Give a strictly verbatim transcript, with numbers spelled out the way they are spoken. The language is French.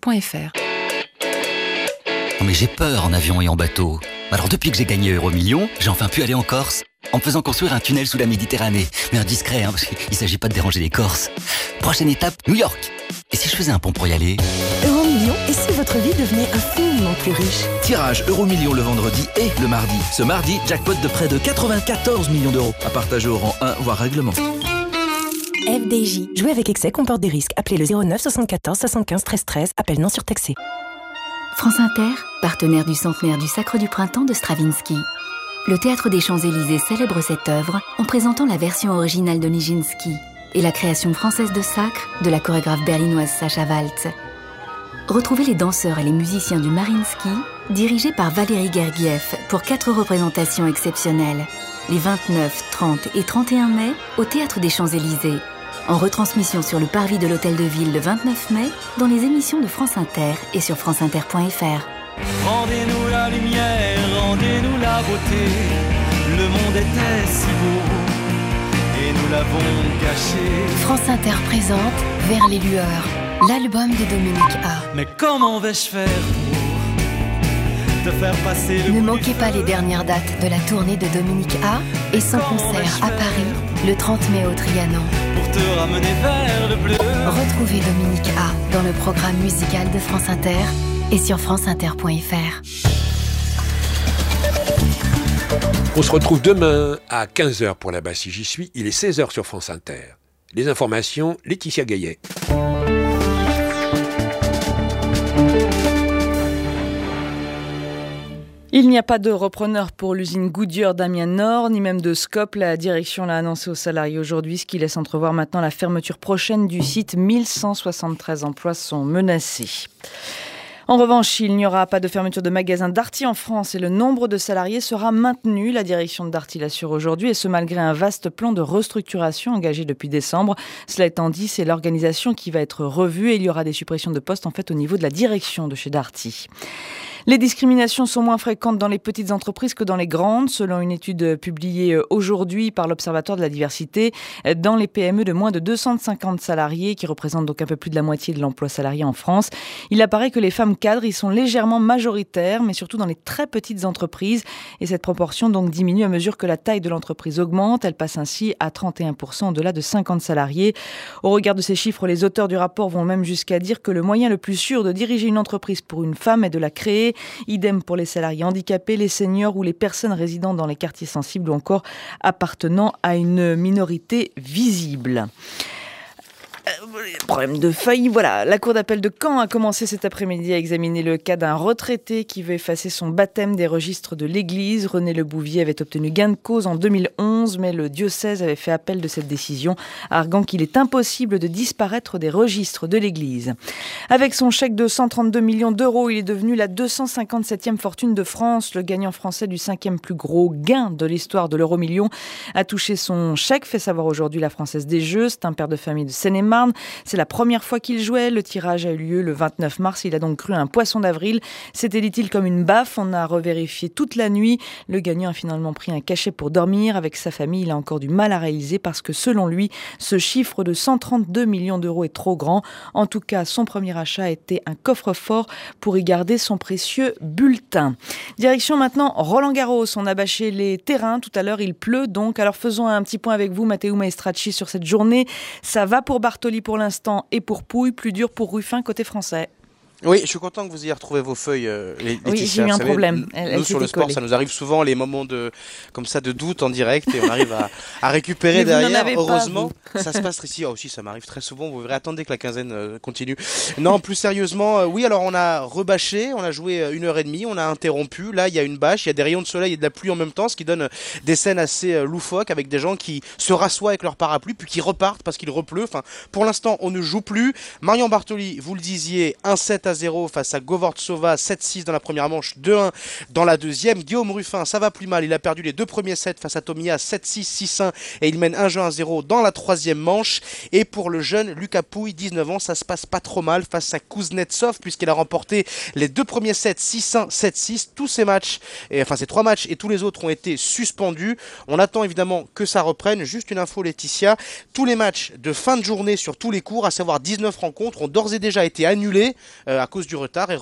point f r. Non mais j'ai peur en avion et en bateau. Alors depuis que j'ai gagné Euromillions, j'ai enfin pu aller en Corse en me faisant construire un tunnel sous la Méditerranée. Mais un discret, hein, parce qu'il ne s'agit pas de déranger les Corses. Prochaine étape, New York. Et si je faisais un pont pour y aller ? Euromillions, et si votre vie devenait infiniment plus riche ? Tirage Euromillions le vendredi et le mardi. Ce mardi, jackpot de près de quatre-vingt-quatorze millions d'euros. À partager au rang un, voire règlement. F D J. Jouer avec excès comporte des risques. Appelez le zéro neuf soixante-quatorze soixante-quinze treize treize. Appel non surtaxé. France Inter, partenaire du centenaire du Sacre du Printemps de Stravinsky. Le Théâtre des Champs-Élysées célèbre cette œuvre en présentant la version originale de Nijinsky et la création française de Sacre de la chorégraphe berlinoise Sacha Waltz. Retrouvez les danseurs et les musiciens du Mariinsky, dirigés par Valérie Gergiev, pour quatre représentations exceptionnelles. Les vingt-neuf, trente et trente et un mai, au Théâtre des Champs-Élysées. En retransmission sur le parvis de l'Hôtel de Ville le vingt-neuf mai, dans les émissions de France Inter et sur france inter point f r. Rendez-nous la lumière, rendez-nous la beauté. Le monde était si beau et nous l'avons gâché. France Inter présente Vers les lueurs, l'album de Dominique A. Mais comment vais-je faire pour te faire passer le Ne manquez pas les dernières dates de la tournée de Dominique A et son concert à Paris le trente mai au Trianon. Pour te ramener vers le bleu. Retrouvez Dominique A dans le programme musical de France Inter et sur france inter point f r. On se retrouve demain à quinze heures pour là-bas si j'y suis. Il est seize heures sur France Inter. Les informations, Laetitia Gaillet. Il n'y a pas de repreneur pour l'usine Goodyear d'Amiens Nord, ni même de Scop. La direction l'a annoncé aux salariés aujourd'hui, ce qui laisse entrevoir maintenant la fermeture prochaine du site. mille cent soixante-treize emplois sont menacés. En revanche, il n'y aura pas de fermeture de magasins Darty en France et le nombre de salariés sera maintenu. La direction de Darty l'assure aujourd'hui, et ce malgré un vaste plan de restructuration engagé depuis décembre. Cela étant dit, c'est l'organisation qui va être revue et il y aura des suppressions de postes en fait au niveau de la direction de chez Darty. Les discriminations sont moins fréquentes dans les petites entreprises que dans les grandes, selon une étude publiée aujourd'hui par l'Observatoire de la diversité. Dans les P M E de moins de deux cent cinquante salariés, qui représentent donc un peu plus de la moitié de l'emploi salarié en France, il apparaît que les femmes cadres y sont légèrement majoritaires, mais surtout dans les très petites entreprises. Et cette proportion donc diminue à mesure que la taille de l'entreprise augmente. Elle passe ainsi à trente et un pour cent au-delà de cinquante salariés. Au regard de ces chiffres, les auteurs du rapport vont même jusqu'à dire que le moyen le plus sûr de diriger une entreprise pour une femme est de la créer. Idem pour les salariés handicapés, les seniors ou les personnes résidant dans les quartiers sensibles ou encore appartenant à une minorité visible. Problème de feuilles, voilà. La cour d'appel de Caen a commencé cet après-midi à examiner le cas d'un retraité qui veut effacer son baptême des registres de l'Église. René Le Bouvier avait obtenu gain de cause en deux mille onze, mais le diocèse avait fait appel de cette décision, arguant qu'il est impossible de disparaître des registres de l'Église. Avec son chèque de cent trente-deux millions d'euros, il est devenu la deux cent cinquante-septième fortune de France. Le gagnant français du cinquième plus gros gain de l'histoire de l'euro-million a touché son chèque, fait savoir aujourd'hui la Française des Jeux. C'est un père de famille de Seine-et-Marne. C'est la première fois qu'il jouait. Le tirage a eu lieu le vingt-neuf mars. Il a donc cru à un poisson d'avril. C'était, dit-il, comme une baffe. On a revérifié toute la nuit. Le gagnant a finalement pris un cachet pour dormir. Avec sa famille, il a encore du mal à réaliser parce que, selon lui, ce chiffre de cent trente-deux millions d'euros est trop grand. En tout cas, son premier achat a été un coffre-fort pour y garder son précieux bulletin. Direction maintenant Roland-Garros. On a bâché les terrains. Tout à l'heure, il pleut donc. Alors faisons un petit point avec vous, Matteo Maestracci, sur cette journée. Ça va pour Bartoli pour l'instant et pour Pouille, plus dur pour Ruffin côté français. Oui, je suis content que vous ayez retrouvé vos feuilles, euh, les, les Oui, j'ai eu un problème. Elle, nous, elle sur le sport, collée. ça nous arrive souvent les moments de, comme ça, de doute en direct et on arrive à, à récupérer derrière. Heureusement, pas, ça se passe ici. Oh, aussi, ça m'arrive très souvent. Vous verrez, attendez que la quinzaine euh, continue. Non, plus sérieusement, euh, oui, alors on a rebâché, on a joué une heure et demie, on a interrompu. Là, il y a une bâche, il y a des rayons de soleil et de la pluie en même temps, ce qui donne des scènes assez euh, loufoques avec des gens qui se rassoient avec leur parapluie puis qui repartent parce qu'il repleut. Enfin, pour l'instant, on ne joue plus. Marion Bartoli, vous le disiez, un sept à zéro face à Govortsova, sept six dans la première manche, deux un dans la deuxième. Guillaume Ruffin, ça va plus mal, il a perdu les deux premiers sets face à Tomiya, sept six, six un et il mène un jeu à zéro dans la troisième manche. Et pour le jeune Lucas Pouille, dix-neuf ans, ça se passe pas trop mal face à Kuznetsov puisqu'il a remporté les deux premiers sets, six un, sept six. Tous ces matchs, et, enfin ces trois matchs et tous les autres ont été suspendus. On attend évidemment que ça reprenne. Juste une info, Laetitia, tous les matchs de fin de journée sur tous les cours, à savoir dix-neuf rencontres, ont d'ores et déjà été annulés euh, à cause du retard, est